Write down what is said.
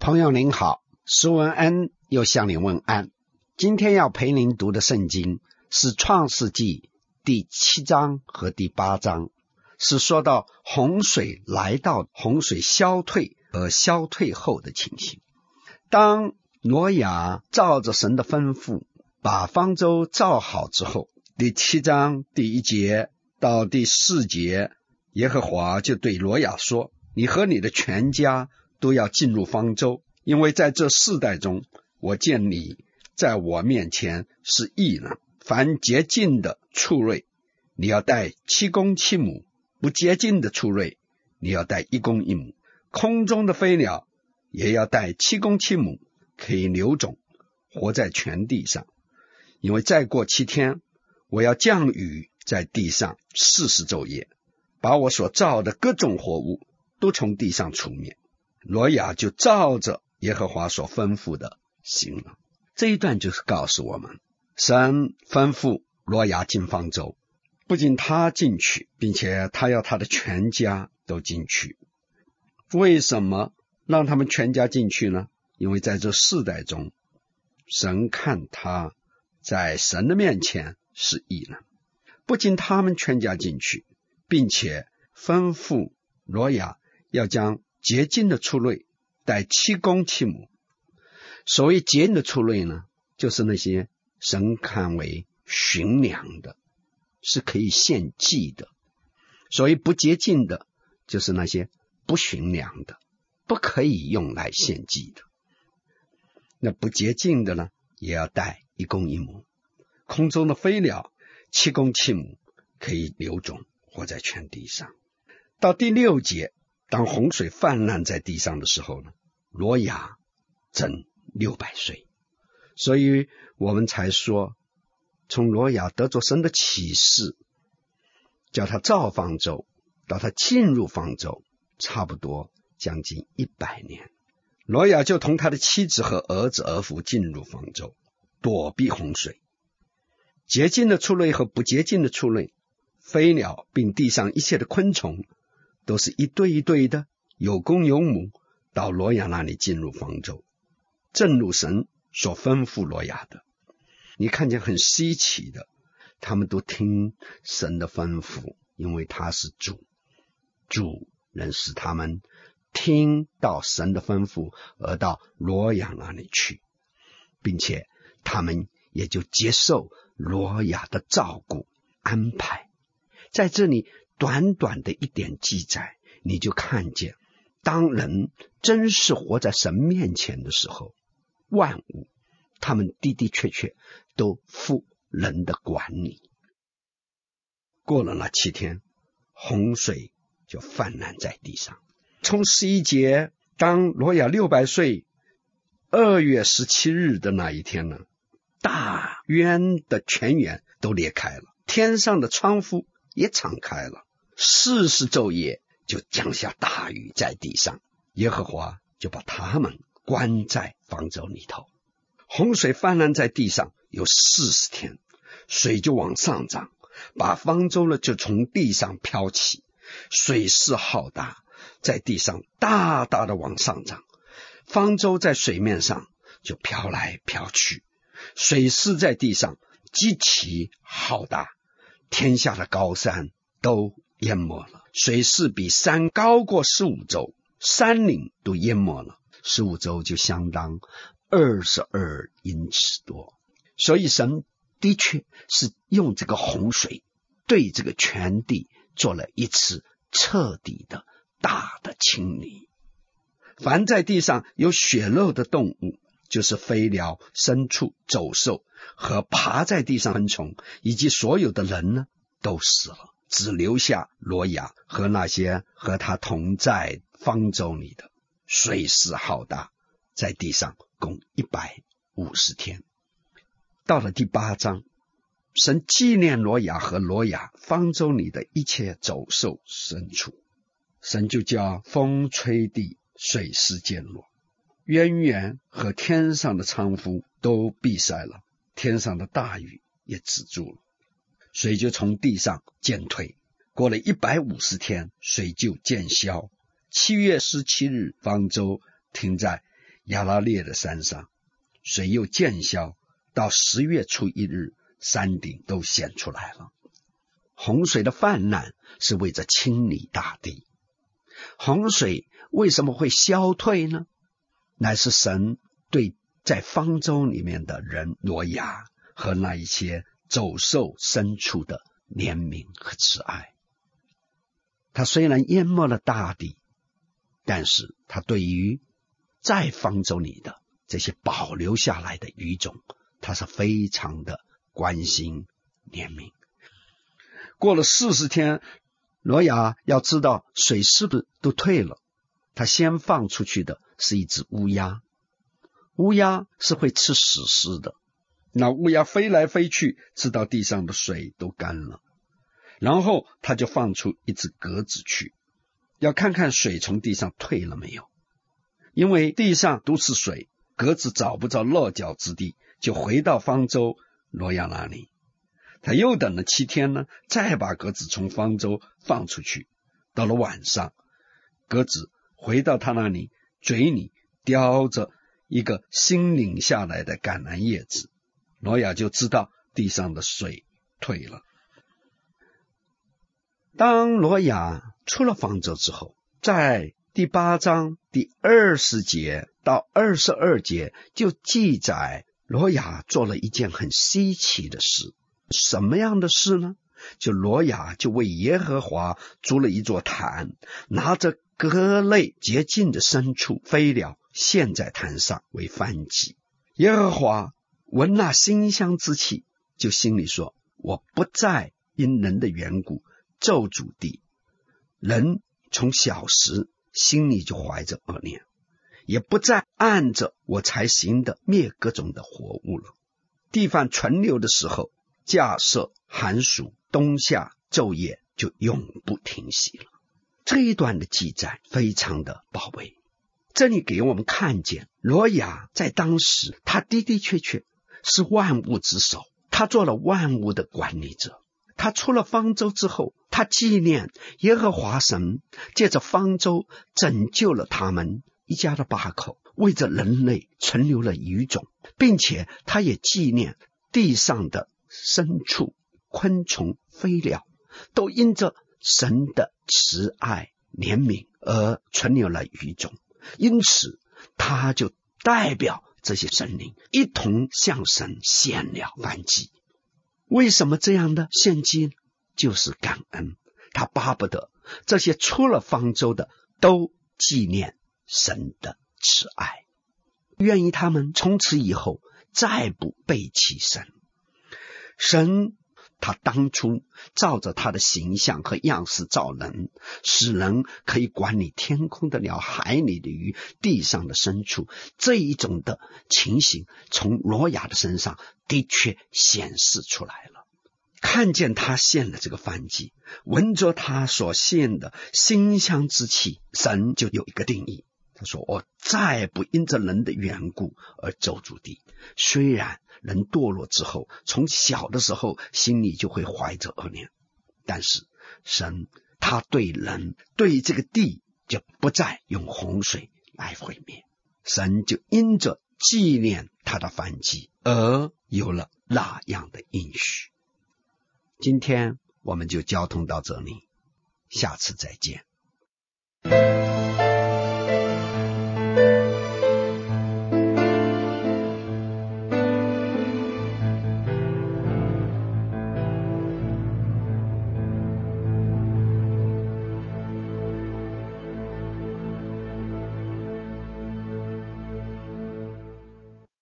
朋友您好，施文恩又向您问安。今天要陪您读的圣经是创世纪第7章和第8章，是说到洪水来到、洪水消退和消退后的情形。当挪亚照着神的吩咐把方舟造好之后，第7章第1节到第4节，耶和华就对挪亚说，你和你的全家都要进入方舟，因为在这世代中，我见你在我面前是义人。凡洁净的畜类，你要带7公7母；不洁净的畜类，你要带1公1母。空中的飞鸟也要带7公7母，可以留种，活在全地上。因为再过7天，我要降雨在地上40昼夜，把我所造的各种活物都从地上除灭。挪亚就照着耶和华所吩咐的行了。这一段就是告诉我们，神吩咐挪亚进方舟，不仅他进去，并且他要他的全家都进去。为什么让他们全家进去呢？因为在这世代中，神看他在神的面前是义人。不仅他们全家进去，并且吩咐挪亚要将洁净的畜类带7公7母。所谓洁净的畜类呢，就是那些神看为驯良的，是可以献祭的。所谓不洁净的，就是那些不驯良的，不可以用来献祭的。那不洁净的呢，也要带1公1母。空中的飞鸟7公7母，可以留种，活在全地上。到第6节，当洪水泛滥在地上的时候呢，挪亚整600岁。所以我们才说，从挪亚得着神的启示，叫他造方舟，到他进入方舟，差不多将近100年。挪亚就同他的妻子和儿子儿妇进入方舟，躲避洪水。洁净的畜类和不洁净的畜类，飞鸟并地上一切的昆虫，都是一对一对的，有公有母，到挪亚那里进入方舟，正如神所吩咐挪亚的。你看见很稀奇的，他们都听神的吩咐，因为他是主，主能使他们听到神的吩咐而到挪亚那里去，并且他们也就接受挪亚的照顾安排。在这里短短的一点记载，你就看见当人真是活在神面前的时候，万物他们的的确确都负人的管理。过了那7天，洪水就泛滥在地上。从11节，当挪亚600岁2月17日的那一天呢，大渊的泉源都裂开了，天上的窗户也敞开了，40昼夜就降下大雨在地上。耶和华就把他们关在方舟里头。洪水泛滥在地上有40天，水就往上涨，把方舟呢就从地上飘起，水势浩大，在地上大大的往上涨，方舟在水面上就飘来飘去，水势在地上极其浩大，天下的高山都淹没了，水势比山高过15周，山岭都淹没了，15周就相当22英尺多。所以神的确是用这个洪水对这个全地做了一次彻底的大的清理。凡在地上有血肉的动物，就是飞鸟、牲畜、走兽和爬在地上昆虫，以及所有的人呢，都死了，只留下挪亚和那些和他同在方舟里的。水势浩大，在地上共150天。到了第8章，神纪念挪亚和挪亚方舟里的一切走兽牲畜，神就叫风吹地，水势渐落，渊源和天上的仓敷都闭塞了，天上的大雨也止住了，水就从地上渐退。过了150天，水就渐消。7月17日，方舟停在亚拉列的山上，水又渐消，到10月初1日，山顶都显出来了。洪水的泛滥是为着清理大地。洪水为什么会消退呢？乃是神对在方舟里面的人挪亚和那一些走兽牲畜的怜悯和慈爱。他虽然淹没了大地，但是他对于在方舟里的这些保留下来的鱼种，他是非常的关心怜悯。过了40天，挪亚要知道水是不是都退了，他先放出去的是一只乌鸦。乌鸦是会吃死尸的，那乌鸦飞来飞去，直到地上的水都干了。然后他就放出一只鸽子去，要看看水从地上退了没有。因为地上都是水，鸽子找不着落脚之地，就回到方舟挪亚那里。他又等了7天呢，再把鸽子从方舟放出去。到了晚上，鸽子回到他那里，嘴里叼着一个新拧下来的橄榄叶子。挪亚就知道地上的水退了。当挪亚出了方舟之后，在第8章第20节到22节就记载挪亚做了一件很稀奇的事。什么样的事呢？就挪亚就为耶和华筑了一座坛，拿着各类洁净的牲畜飞鸟献在坛上为燔祭。耶和华闻那馨香之气，就心里说，我不再因人的缘故咒诅地。人从小时心里就怀着恶念，也不再按着我才行的灭各种的活物了。地凡存留的时候，架设寒暑冬夏昼夜就永不停息了。这一段的记载非常的宝贝，这里给我们看见挪亚在当时他的的确确是万物之首，他做了万物的管理者。他出了方舟之后，他纪念耶和华神借着方舟拯救了他们一家的8口，为着人类存留了余种，并且他也纪念地上的牲畜、昆虫、飞鸟都因着神的慈爱怜悯而存留了余种。因此他就代表这些生灵一同向神献了燔祭。为什么这样的献祭呢？就是感恩，他巴不得这些出了方舟的都纪念神的慈爱，愿意他们从此以后再不背弃神。神他当初照着他的形象和样式造人，使人可以管理天空的鸟、海里的鱼、地上的牲畜。这一种的情形从挪亚的身上的确显示出来了。看见他献了这个燔祭，闻着他所献的馨香之气，神就有一个定义，他说，我再不因着人的缘故而咒诅地。虽然人堕落之后，从小的时候心里就会怀着恶念，但是神他对人对这个地就不再用洪水来毁灭。神就因着纪念他的燔祭而有了那样的应许。今天我们就交通到这里，下次再见。